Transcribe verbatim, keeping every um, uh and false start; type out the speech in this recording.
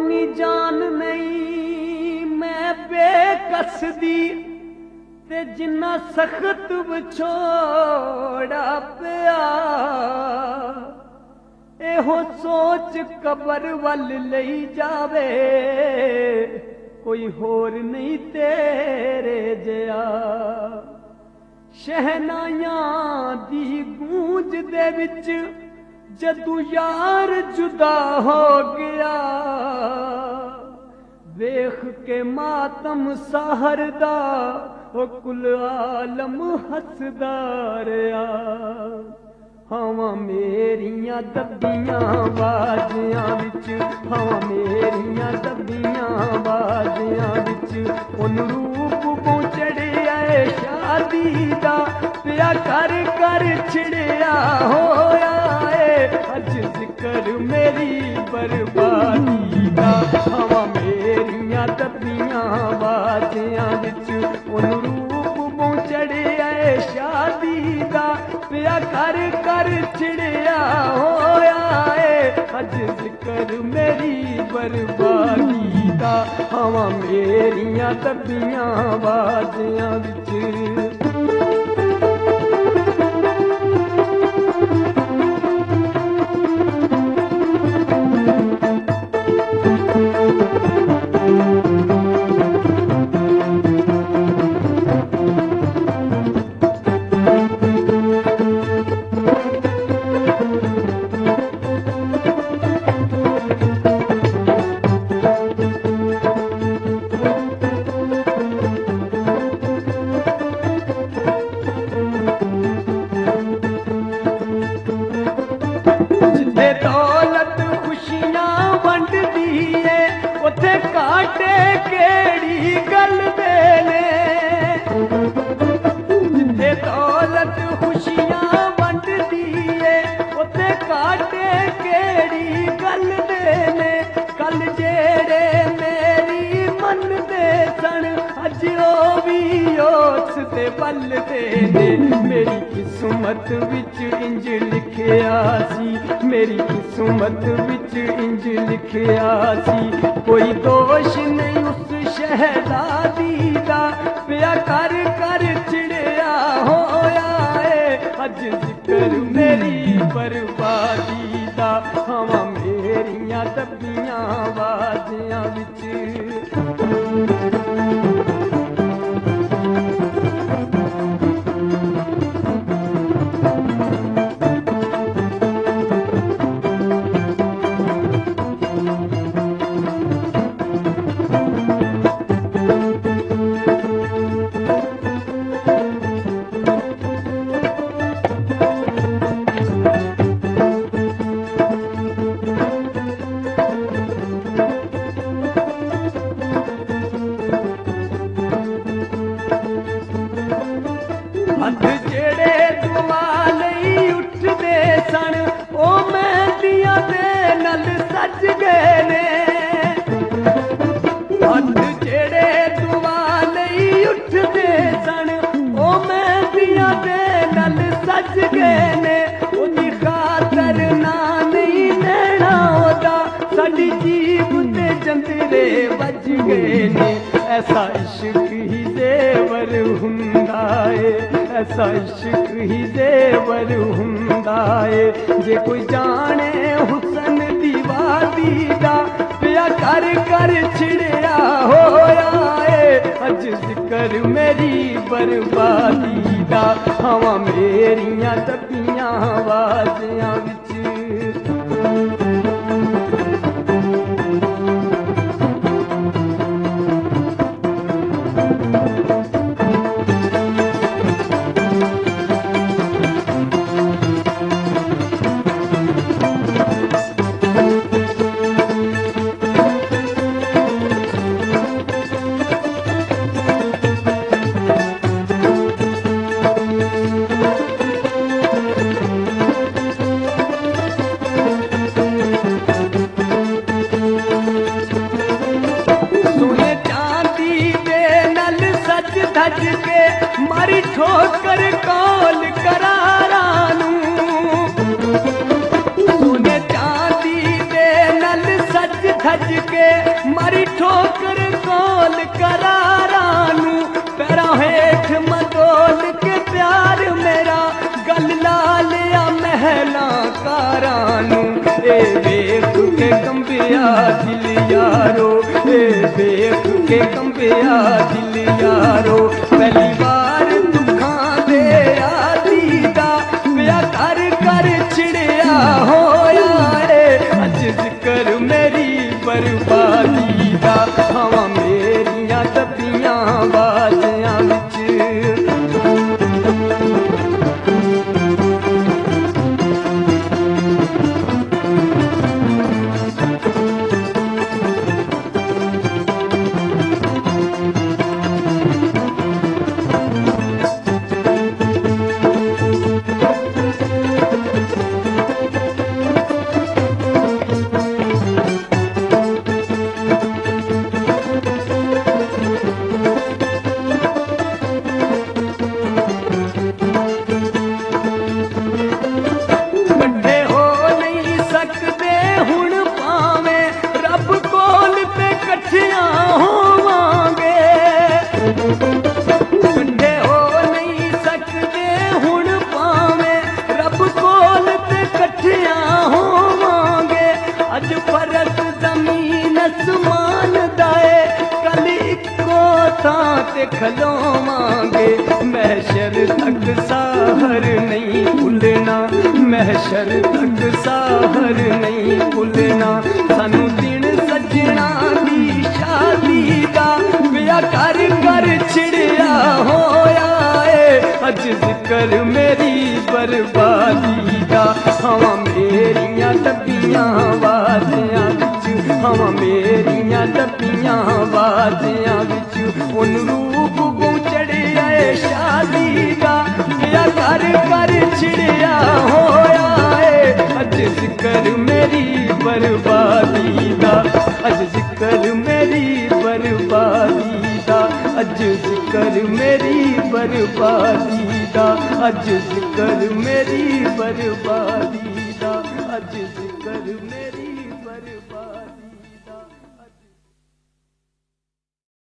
ਓਨੀ ਜਾਨ ਨਹੀਂ ਮੈਂ ਬੇਕਸ ਦੀ ਤੇ ਜਿੰਨਾ ਸਖਤ ਵਿਛੋੜਾ ਪਿਆ ਇਹੋ ਸੋਚ ਕਬਰ ਵੱਲ ਲਈ ਜਾਵੇ ਕੋਈ ਹੋਰ ਨਹੀਂ ਤੇਰੇ ਜਿਹਾ। ਸ਼ਹਿਨਾਈਆਂ ਦੀ ਗੂੰਜ ਦੇ ਵਿੱਚ ਜਦੋਂ यार जुदा हो गया वेख के मातम सहरदा ओ कुल आलम हसदा रहा। हवा मेरियां दबियां बाजियां विच हवा मेरियां दबियां बाजियां विच उन रूप को चढ़िया शादी दा पिया कर कर छिड़िया होया अज जिक्र मेरी बर्बादी दा। हवा मेरियां दबियां बाजियां विच उन रूप को चढ़िया शादी दा पिया कर कर छिड़िया होया अज जिक्र मेरी बर्बादी दा। हवा मेरियां दबियां बाजियां विच दौलत खुशियां वंडदी है उथे काटे केड़ी गल दे ने। जिथे दौलत खुशियां वंडदी है उथे काटे केड़ी गल दे ने। कल जेड़े मेरी मन दे सन अज ओ भी उस ते बल दे ने। मेरी किस्मत विच इंज लिखिया सी मेरी किस्मत विच इंज लिखिया सी कोई दोष नहीं उस शहजादी दा पिया कर कर छिड़िया होया अज जिक्र मेरी बर्बादी दा। हवा मेरियां दबियां बाजियां विच हथ जेड़े दुआ लई उठदे सन ओ मेहंदियां दे नल सज गए ने। हथ जेड़े दुआ लई उठदे सन ओ मेहंदियां दे नल सज गए ने। ओदी खातर ना नहीं लेना ओदा साडी जीब ते जंदरे बज गए ने। ऐसा इश्क ही जेवर हुंदा है ऐसा इश्क ही जेवर हुंदा है जे कोई जाने हुसन दी वादी दा पिया कर कर छिड़िया होया अज जिक्र मेरी बर्बादी दा। हवा मेरियां दबियां बाजियां विच धज के मारी ठोकर कौल करारा नूं सोने चांदी दे नल सज खज के मारी ठोकर कोल करारानू पैरा हेठ मदोल के प्यार मेरा गल ला लिया महला कारानू ए वेख के कंबिया दिल यारो ए वेख के कंबिया दिल यारो पहली बार दुखां दे आदी दा पिया कर कर छिड़िया होया ए अज जिक्र मेरी बर्बादी दा हवा मेरिया दबियां बाजियां विच खलोवांगे महशर तक साहर नहीं भुलना महशर तक साहर नहीं भुलना सानू दिन सजना दी शादी दा पिया कर कर छिड़िया होया ए अज जिक्र मेरी बर्बादी दा हवा मेरिया दबियां वादियां विच हवा मेरिया दबियां वादियां विच उन रूप को चढ़िया शादी का पिया कर कर छिड़िया होया ए अज जिक्र मेरी बर्बादी दा अज जिक्र मेरी बर्बादी दा अज जिक्र मेरी बर्बादी दा अज जिक्र मेरी बर्बादी दा अज जिक्र मेरी